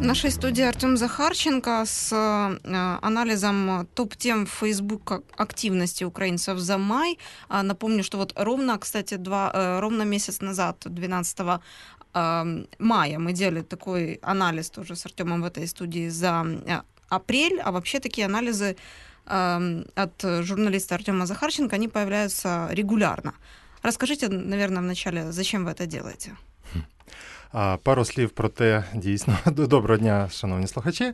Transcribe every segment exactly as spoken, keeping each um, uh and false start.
В нашей студии Артем Захарченко с э, анализом топ-тем в Facebook активности украинцев за май. А, напомню, что вот ровно, кстати, два, э, ровно месяц назад, двенадцатого э, мая, мы делали такой анализ тоже с Артемом в этой студии за э, апрель, а вообще такие анализы э, от журналиста Артема Захарченко, они появляются регулярно. Расскажите, наверное, вначале, зачем вы это делаете? Пару слів про те, дійсно, доброго дня, шановні слухачі.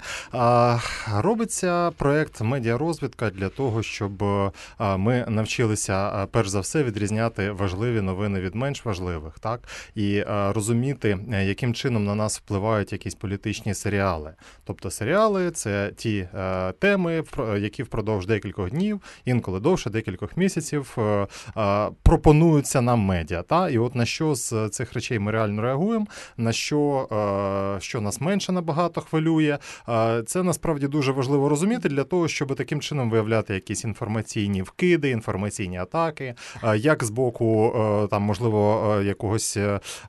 Робиться проєкт «Медіарозвідка» для того, щоб ми навчилися, перш за все, відрізняти важливі новини від менш важливих, так? І розуміти, яким чином на нас впливають якісь політичні серіали. Тобто серіали – це ті теми, які впродовж декількох днів, інколи довше, декількох місяців, пропонуються нам медіа. Та? І от на що з цих речей ми реально реагуємо, на що, що нас менше набагато хвилює. Це насправді дуже важливо розуміти для того, щоб таким чином виявляти якісь інформаційні вкиди, інформаційні атаки, як з боку, там, можливо, якогось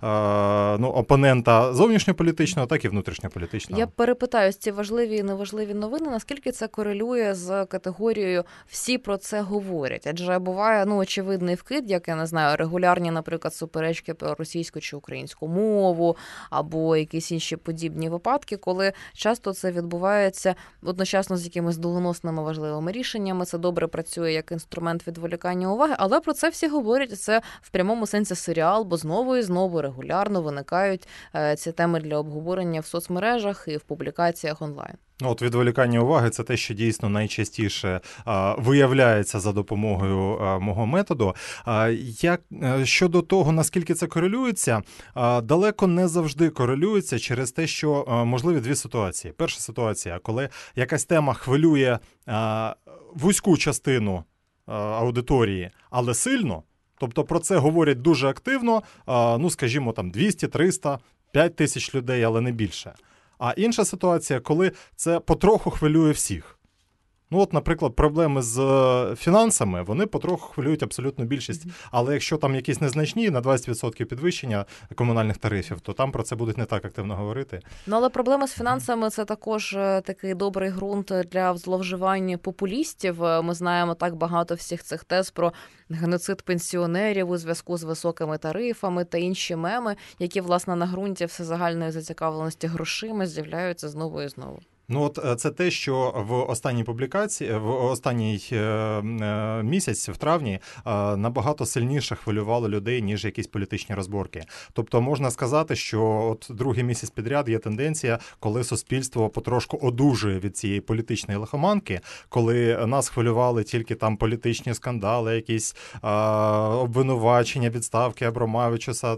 ну, опонента зовнішньополітичного, так і внутрішньополітичного. Я перепитаю, ці важливі і неважливі новини, наскільки це корелює з категорією «всі про це говорять»? Адже буває, ну, очевидний вкид, як, я не знаю, регулярні, наприклад, суперечки про російську чи українську мову, або якісь інші подібні випадки, коли часто це відбувається одночасно з якимись доленосними важливими рішеннями. Це добре працює як інструмент відволікання уваги, але про це всі говорять. Це в прямому сенсі серіал, бо знову і знову регулярно виникають ці теми для обговорення в соцмережах і в публікаціях онлайн. Ну, от відволікання уваги – це те, що дійсно найчастіше а, виявляється за допомогою а, мого методу. А, як, а, щодо того, наскільки це корелюється, а, далеко не завжди корелюється через те, що а, можливі дві ситуації. Перша ситуація, коли якась тема хвилює а, вузьку частину а, аудиторії, але сильно, тобто про це говорять дуже активно, а, ну, скажімо, там двісті, триста, п'ять тисяч людей, але не більше. А інша ситуація, коли це потроху хвилює всіх. Ну от, наприклад, проблеми з фінансами, вони потроху хвилюють абсолютну більшість. Mm-hmm. Але якщо там якісь незначні, на двадцять відсотків підвищення комунальних тарифів, то там про це будуть не так активно говорити. Ну, але проблеми з фінансами – це також такий добрий ґрунт для зловживання популістів. Ми знаємо так багато всіх цих тез про геноцид пенсіонерів у зв'язку з високими тарифами та інші меми, які, власне, на ґрунті всезагальної зацікавленості грошима з'являються знову і знову. Ну от це те, що в останній публікації, в останній місяць, в травні, набагато сильніше хвилювало людей, ніж якісь політичні розборки. Тобто можна сказати, що от другий місяць підряд є тенденція, коли суспільство потрошку одужує від цієї політичної лихоманки, коли нас хвилювали тільки там політичні скандали, якісь а, обвинувачення, відставки Абромавичуса,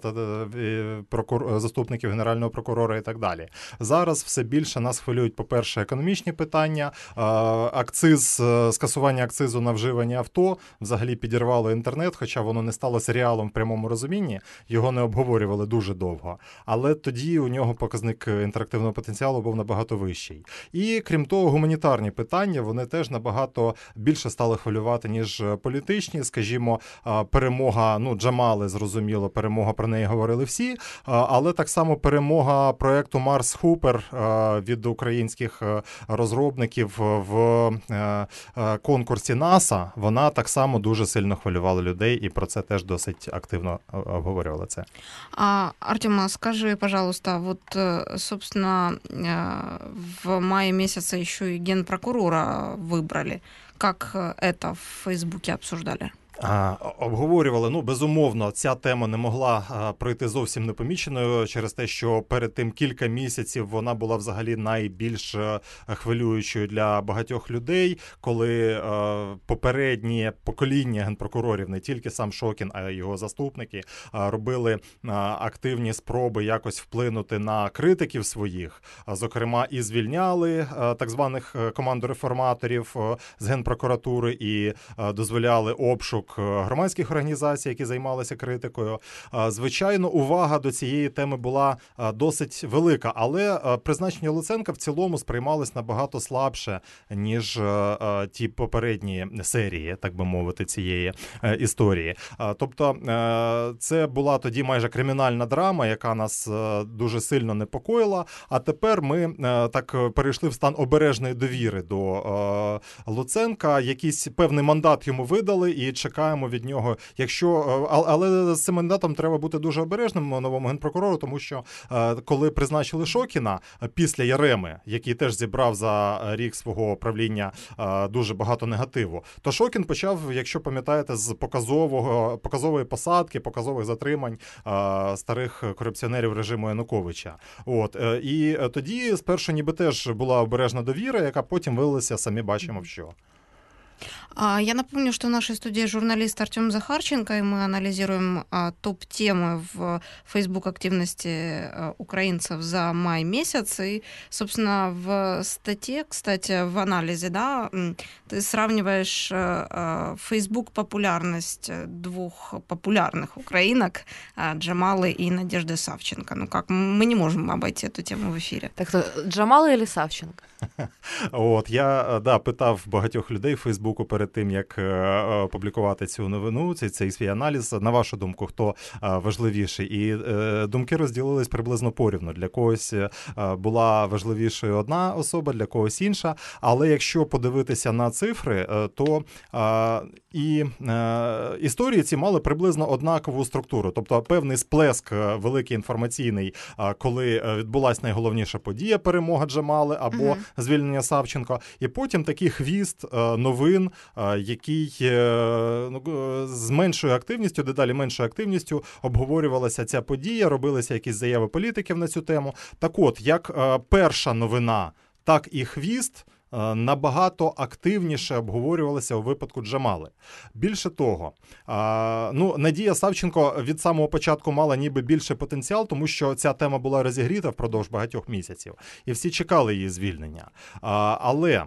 прокур... заступників генерального прокурора і так далі. Зараз все більше нас хвилюють, по-перше, Перше, економічні питання, акциз, скасування акцизу на вживані авто взагалі підірвало інтернет, хоча воно не стало серіалом в прямому розумінні, його не обговорювали дуже довго. Але тоді у нього показник інтерактивного потенціалу був набагато вищий. І, крім того, гуманітарні питання, вони теж набагато більше стали хвилювати, ніж політичні. Скажімо, перемога, ну, Джамали, зрозуміло, перемога, про неї говорили всі, але так само перемога проєкту Марс Хупер від українських розробників в конкурсі НАСА, вона так само дуже сильно хвилювала людей, і про це теж досить активно обговорювали це. А, Артем, скажи, пожалуйста, вот, собственно, в мае месяце еще и генпрокурора выбрали. Как это в Фейсбуке обсуждали? Обговорювали, ну, безумовно, ця тема не могла а, пройти зовсім непоміченою через те, що перед тим кілька місяців вона була взагалі найбільш хвилюючою для багатьох людей, коли а, попереднє покоління генпрокурорів, не тільки сам Шокін, а й його заступники, а, робили а, активні спроби якось вплинути на критиків своїх, а, зокрема і звільняли а, так званих командореформаторів а, з Генпрокуратури і а, дозволяли обшук думок громадських організацій, які займалися критикою. Звичайно, увага до цієї теми була досить велика, але призначення Луценка в цілому сприймалось набагато слабше, ніж ті попередні серії, так би мовити, цієї історії. Тобто це була тоді майже кримінальна драма, яка нас дуже сильно непокоїла, а тепер ми так перейшли в стан обережної довіри до Луценка, якийсь певний мандат йому видали і чекаємо від нього, якщо, але з цим мандатом треба бути дуже обережним новому генпрокурору, тому що коли призначили Шокіна після Яреми, який теж зібрав за рік свого правління дуже багато негативу, то Шокін почав, якщо пам'ятаєте, з показового, показової посадки, показових затримань старих корупціонерів режиму Януковича. От. І тоді спершу ніби теж була обережна довіра, яка потім вилилася, самі бачимо в що. Я напомню, что в нашей студии журналист Артем Захарченко, и мы анализируем топ-темы в Facebook-активности украинцев за май месяц. И, собственно, в статье, кстати, в анализе, да, ты сравниваешь Facebook-популярность двух популярных украинок, Джамалы и Надежды Савченко. Ну как, мы не можем обойти эту тему в эфире. Так то Джамала или Савченко? От, я, да, питав багатьох людей в Фейсбуку перед тим, як е, опублікувати цю новину, цей, цей свій аналіз. На вашу думку, хто е, важливіший? І е, думки розділились приблизно порівну. Для когось е, була важливішою одна особа, для когось інша. Але якщо подивитися на цифри, е, то е, і е, історії ці мали приблизно однакову структуру. Тобто певний сплеск великий інформаційний, е, коли відбулася найголовніша подія, перемога Джамали або mm-hmm. звільнення Савченко. І потім такий хвіст е, новин, який ну, з меншою активністю, дедалі меншою активністю обговорювалася ця подія, робилися якісь заяви політиків на цю тему. Так от, як перша новина, так і хвіст набагато активніше обговорювалися у випадку Джамали. Більше того, ну, Надія Савченко від самого початку мала ніби більший потенціал, тому що ця тема була розігріта впродовж багатьох місяців, і всі чекали її звільнення. Але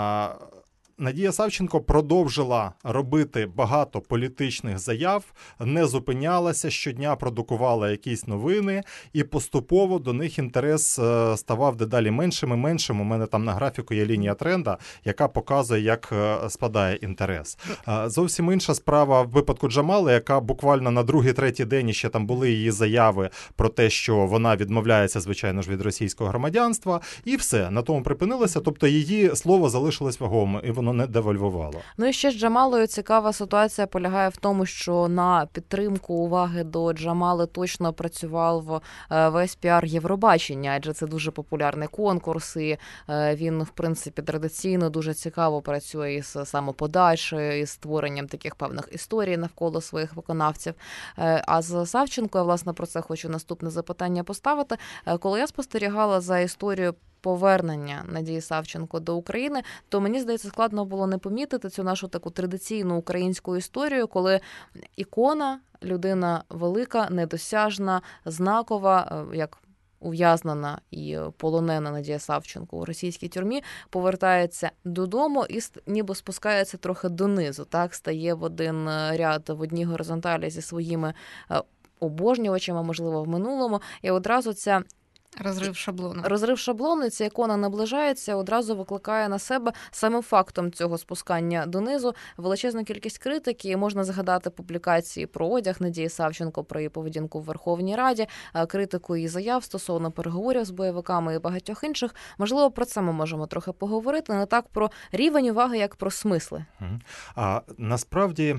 Надія Савченко продовжила робити багато політичних заяв, не зупинялася, щодня продукувала якісь новини, і поступово до них інтерес ставав дедалі меншим і меншим. У мене там на графіку є лінія тренда, яка показує, як спадає інтерес. Зовсім інша справа в випадку Джамали, яка буквально на другий-третій день ще там були її заяви про те, що вона відмовляється, звичайно ж, від російського громадянства, і все, на тому припинилося. Тобто її слово залишилось вагомим, і воно не девальвувало. Ну і ще з Джамалою цікава ситуація полягає в тому, що на підтримку уваги до Джамали точно працював весь піар Євробачення, адже це дуже популярний конкурс, і він, в принципі, традиційно дуже цікаво працює із самоподачею, із створенням таких певних історій навколо своїх виконавців. А з Савченко, я, власне, про це хочу наступне запитання поставити. Коли я спостерігала за історією повернення Надії Савченко до України, то мені здається, складно було не помітити цю нашу таку традиційну українську історію, коли ікона, людина велика, недосяжна, знакова, як ув'язнена і полонена Надія Савченко у російській тюрмі, повертається додому і ніби спускається трохи донизу, так, стає в один ряд, в одній горизонталі зі своїми обожнювачами, можливо, в минулому, і одразу ця Розрив шаблону. Розрив шаблону, ця ікона наближається, одразу викликає на себе самим фактом цього спускання донизу величезну кількість критики. І можна згадати публікації про одяг Надії Савченко, про її поведінку в Верховній Раді, критику її заяв стосовно переговорів з бойовиками і багатьох інших. Можливо, про це ми можемо трохи поговорити, не так про рівень уваги, як про смисли. А насправді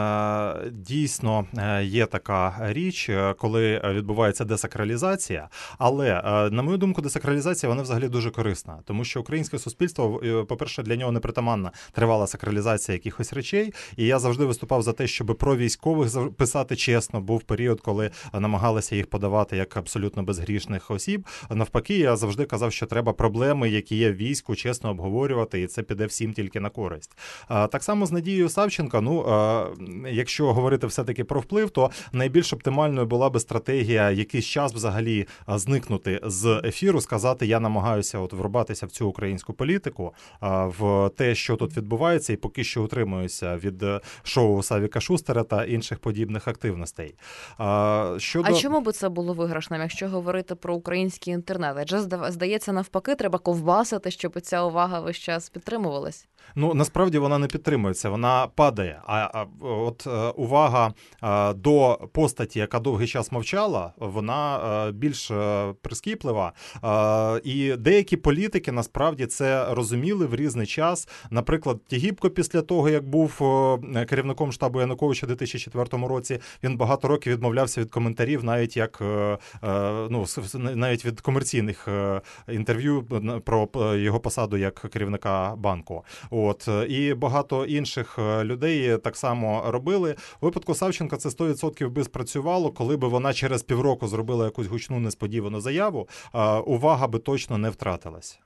дійсно є така річ, коли відбувається десакралізація, але на мою думку, десакралізація, вона взагалі дуже корисна, тому що українське суспільство, по-перше, для нього непритаманна тривала сакралізація якихось речей, і я завжди виступав за те, щоб про військових писати чесно. Був період, коли намагалися їх подавати як абсолютно безгрішних осіб. Навпаки, я завжди казав, що треба проблеми, які є в війську, чесно обговорювати, і це піде всім тільки на користь. Так само з Надією Савченко, ну, якщо говорити все-таки про вплив, то найбільш оптимальною була би стратегія якийсь час взагалі зникнути вийти з ефіру, сказати, я намагаюся от врубатися в цю українську політику, в те, що тут відбувається, і поки що утримуюся від шоу Савіка Шустера та інших подібних активностей. Щодо... А чому би це було виграшним, якщо говорити про український інтернет? Адже, здається, навпаки, треба ковбасити, щоб ця увага весь час підтримувалась. Ну, насправді вона не підтримується, вона падає. А, а от е, увага е, до постаті, яка довгий час мовчала, вона е, більш е, прискіплива. Е, і деякі політики насправді це розуміли в різний час. Наприклад, Тігіпко після того, як був е, керівником штабу Януковича у дві тисячі четвертому році, він багато років відмовлявся від коментарів, навіть як е, е, ну, навіть від комерційних е, інтерв'ю про його посаду як керівника банку. От, і багато інших людей так само робили. У випадку Савченка це сто відсотків би спрацювало, коли б вона через півроку зробила якусь гучну несподівану заяву, увага би точно не втратилась.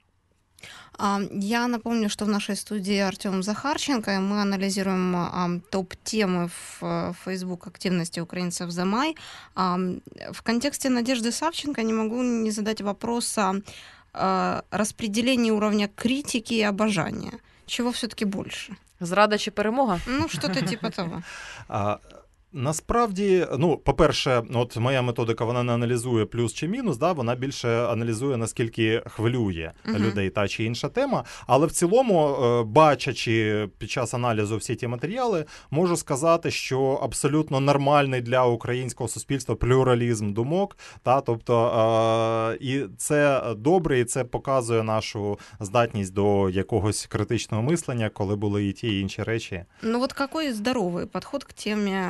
Я напомню, что в нашей студии Артем Захарченко, и мы анализируем топ-темы в Facebook активности украинцев за май. В контексте Надежды Савченко не могу не задать вопрос о распределении уровня критики и обожания. Чего все-таки больше? Зрада чи перемога? Ну, что-то типа того. А, насправді, ну, по-перше, от моя методика, вона не аналізує плюс чи мінус, да, вона більше аналізує, наскільки хвилює uh-huh. людей та чи інша тема. Але в цілому, бачачи під час аналізу всі ті матеріали, можу сказати, що абсолютно нормальний для українського суспільства плюралізм думок. Та, тобто, е- і це добре, і це показує нашу здатність до якогось критичного мислення, коли були і ті, і інші речі. Ну от який здоровий підход к темі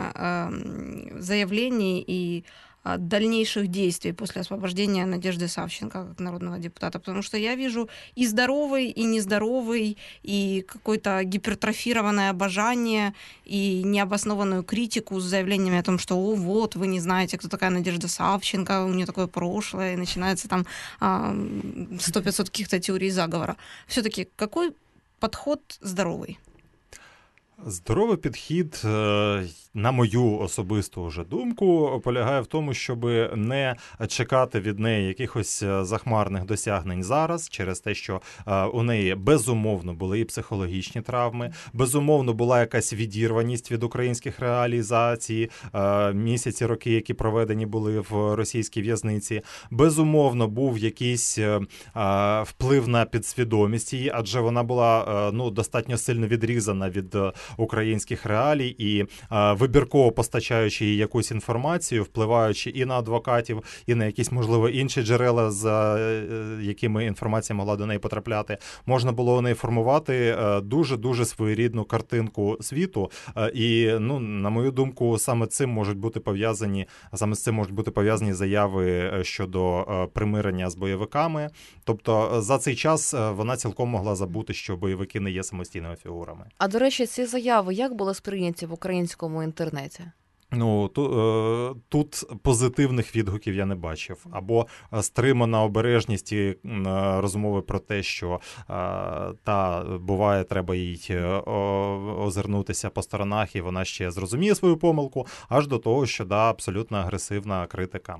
заявлений и дальнейших действий после освобождения Надежды Савченко как народного депутата, потому что я вижу и здоровый, и нездоровый, и какое-то гипертрофированное обожание, и необоснованную критику с заявлениями о том, что «О, вот, вы не знаете, кто такая Надежда Савченко, у нее такое прошлое», и начинается там сто-пятьсот каких-то теорий заговора. Все-таки какой подход здоровый? Здоровий підхід, на мою особисту вже думку, полягає в тому, щоб не чекати від неї якихось захмарних досягнень зараз, через те, що у неї безумовно були і психологічні травми, безумовно була якась відірваність від українських реалій за ці місяці, роки, які проведені були в російській в'язниці, безумовно був якийсь вплив на підсвідомість її, адже вона була ну, достатньо сильно відрізана від українських реалій і а, вибірково постачаючи їй якусь інформацію, впливаючи і на адвокатів, і на якісь, можливо, інші джерела, за якими інформація могла до неї потрапляти, можна було у неї формувати дуже-дуже своєрідну картинку світу. І, ну, на мою думку, саме цим можуть бути пов'язані, саме з цим можуть бути пов'язані заяви щодо примирення з бойовиками. Тобто за цей час вона цілком могла забути, що бойовики не є самостійними фігурами. А, до речі, ці заяви як були сприйняті в українському інтернеті? Ну, тут, тут позитивних відгуків я не бачив. Або стримана обережність і розмови про те, що та, буває, треба їй озирнутися по сторонах, і вона ще зрозуміє свою помилку, аж до того, що да, абсолютно агресивна критика.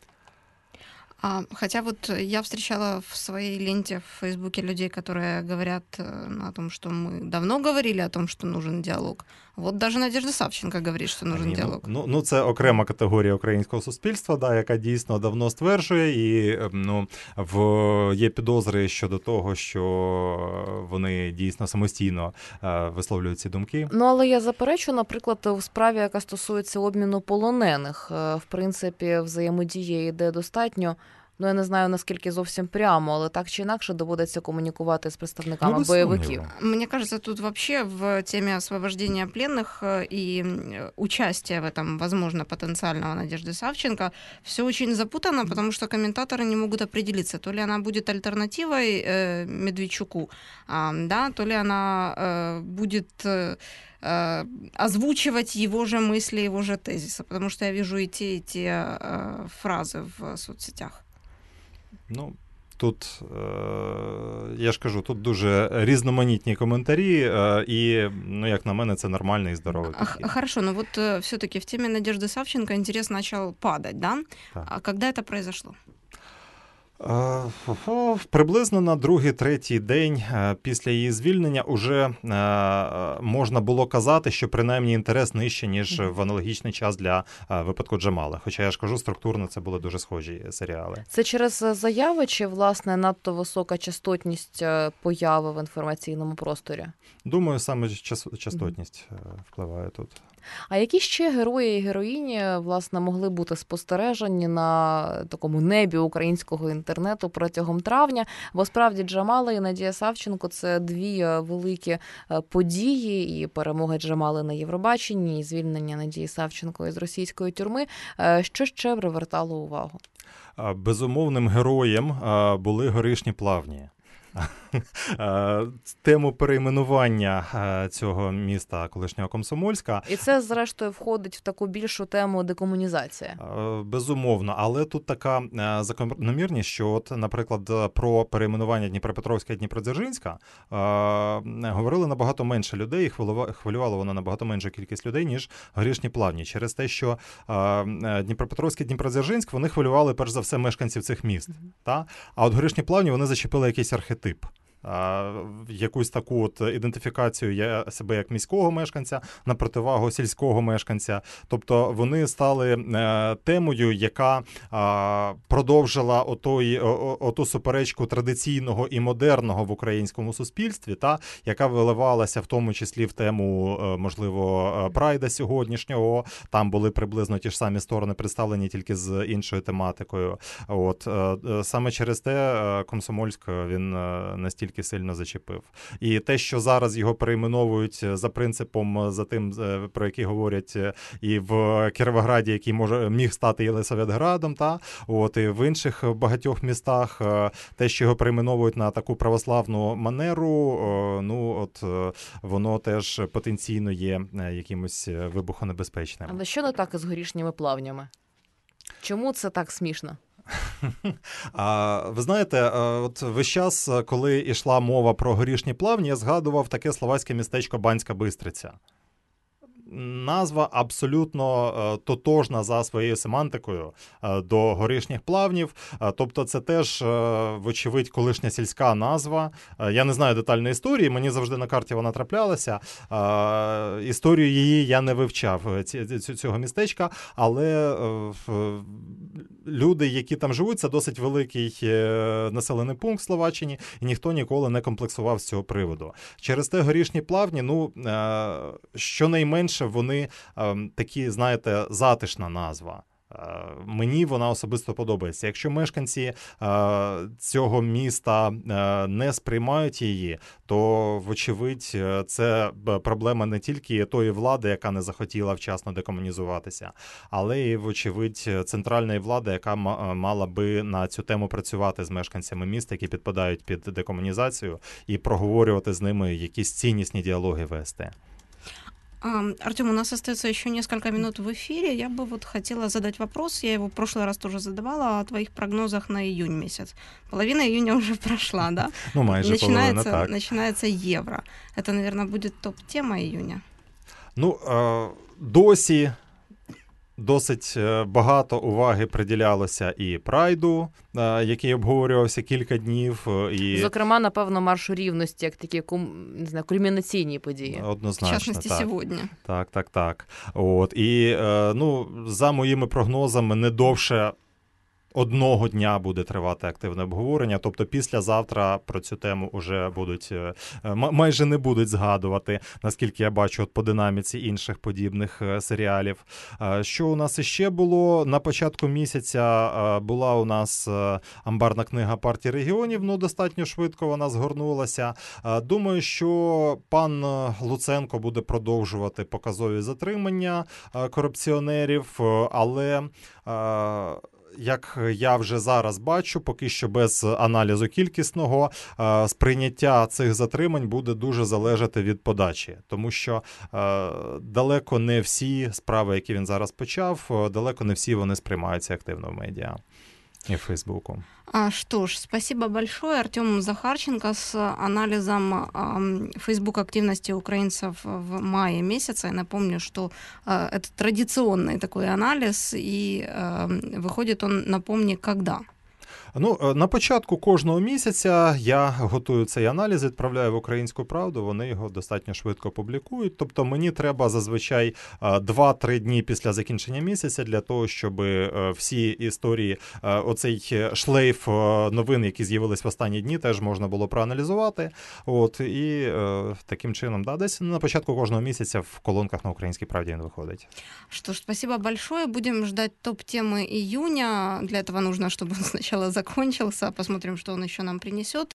А, хотя вот я встречала в своей ленте в Фейсбуке людей, которые говорят о том, что мы давно говорили о том, что нужен диалог. Вот даже Надежда Савченко говорить, що нужен Ні, діалог. Ну, ну, це окрема категорія українського суспільства, да, яка дійсно давно стверджує, і ну, в, є підозри щодо того, що вони дійсно самостійно е, висловлюють ці думки. Ну, але я заперечу, наприклад, у справі, яка стосується обміну полонених, в принципі, взаємодія йде достатньо. Ну, я не знаю, наскільки зовсім прямо, але так чи інакше доводиться комунікувати з представниками ну, бойовиків. Мне кажется, тут вообще в теме освобождения пленных и участия в этом, возможно, потенциального Надежды Савченко все очень запутано, потому что комментаторы не могут определиться, то ли она будет альтернативой э, Медведчуку, э, да, то ли она э, будет... Э, озвучивать его же мысли, его же тезисы, потому что я вижу и те, и те э, фразы в соцсетях. Ну, тут, я ж кажу, тут дуже різноманітні коментарі, і, ну, як на мене, це нормальний і здоровий підхід. Хорошо, но вот все-таки в теме Надежды Савченко интерес начал падать, да? Так. А когда это произошло? Е, Приблизно на другий-третій день е, після її звільнення уже е, можна було казати, що принаймні інтерес нижче, ніж в аналогічний час для е, випадку Джамала. Хоча я ж кажу, структурно це були дуже схожі серіали. Це через заяви чи, власне, надто висока частотність е, появи в інформаційному просторі? Думаю, саме час, частотність е, впливає тут. А які ще герої і героїні, власне, могли бути спостережені на такому небі українського інтернету протягом травня? Бо справді Джамала і Надія Савченко – це дві великі події, і перемога Джамали на Євробаченні, і звільнення Надії Савченко із російської тюрми. Що ще привертало увагу? Безумовним героєм були Горішні Плавні. Тему перейменування цього міста колишнього Комсомольська. І це, зрештою, входить в таку більшу тему декомунізація. Безумовно, але тут така закономірність, що, от, наприклад, про перейменування Дніпропетровська і Дніпродзержинська говорили набагато менше людей, і хвилювало воно набагато меншу кількість людей, ніж Горішні Плавні. Через те, що Дніпропетровський і Дніпродзержинськ, вони хвилювали, перш за все, мешканців цих міст. Mm-hmm. Та? А от Горішні Плавні, вони зачепили якийсь архетип. Якусь таку от ідентифікацію я себе як міського мешканця на противагу сільського мешканця. Тобто вони стали темою, яка продовжила отої, оту суперечку традиційного і модерного в українському суспільстві, та, яка виливалася в тому числі в тему, можливо, прайда сьогоднішнього. Там були приблизно ті ж самі сторони представлені, тільки з іншою тематикою. От. Саме через те Комсомольськ, він настільки сильно зачепив. І те, що зараз його перейменовують за принципом, за тим, про який говорять і в Кіровограді, який може міг стати Єлисаветградом, та от і в інших багатьох містах, те, що його перейменовують на таку православну манеру, ну от воно теж потенційно є якимось вибухонебезпечним. Але що не так із Горішніми Плавнями? Чому це так смішно? А, ви знаєте, от весь час, коли йшла мова про Горішні Плавні, я згадував таке словацьке містечко Банська Бистриця. Назва абсолютно тотожна за своєю семантикою до Горішніх Плавнів. Тобто це теж, вочевидь, колишня сільська назва. Я не знаю детальної історії, мені завжди на карті вона траплялася. Історію її я не вивчав, цього містечка, але люди, які там живуть, це досить великий населений пункт в Словаччині, і ніхто ніколи не комплексував з цього приводу. Через те Горішні Плавні, ну, щонайменше вони такі, знаєте, затишна назва. Мені вона особисто подобається. Якщо мешканці цього міста не сприймають її, то, вочевидь, це проблема не тільки тої влади, яка не захотіла вчасно декомунізуватися, але і, вочевидь, центральної влади, яка мала би на цю тему працювати з мешканцями міста, які підпадають під декомунізацію, і проговорювати з ними якісь ціннісні діалоги вести. Артем, у нас остается еще несколько минут в эфире. Я бы вот хотела задать вопрос, я его в прошлый раз тоже задавала, о твоих прогнозах на июнь месяц. Половина июня уже прошла, да? Ну, майже начинается, половина, так. Начинается евро. Это, наверное, будет топ-тема июня. Ну, досі досить багато уваги приділялося і прайду, який обговорювався кілька днів. І... Зокрема, напевно, маршу рівності, як такі не знаю, кульмінаційні події. Однозначно, в частності, так. сьогодні. Так, так, так. От. І, ну, за моїми прогнозами, не довше одного дня буде тривати активне обговорення, тобто післязавтра про цю тему вже будуть, майже не будуть згадувати, наскільки я бачу от по динаміці інших подібних серіалів. Що у нас іще було? На початку місяця була у нас амбарна книга партії регіонів, ну достатньо швидко вона згорнулася. Думаю, що пан Луценко буде продовжувати показові затримання корупціонерів, але як я вже зараз бачу, поки що без аналізу кількісного, сприйняття цих затримань буде дуже залежати від подачі. Тому що далеко не всі справи, які він зараз почав, далеко не всі вони сприймаються активно в медіа и в Фейсбуку. А, что ж, спасибо большое. Артем Захарченко с анализом э, Facebook активности украинцев в мае месяце. Я напомню, что э, это традиционный такой анализ, и э, выходит он, напомни, когда? Ну, е, на початку кожного місяця я готую цей аналіз, відправляю в «Українську правду», вони його достатньо швидко публікують. Тобто мені треба зазвичай е, два-три дні після закінчення місяця для того, щоб е, всі історії, е, оцей шлейф е, новин, які з'явились в останні дні, теж можна було проаналізувати. От, і е, таким чином, да, десь на початку кожного місяця в колонках на «Українській правді» він виходить. Что ж, спасибо большое. Будем ждать топ-темы июня. Для этого нужно, чтобы он сначала закончился. Посмотрим, что он еще нам принесет.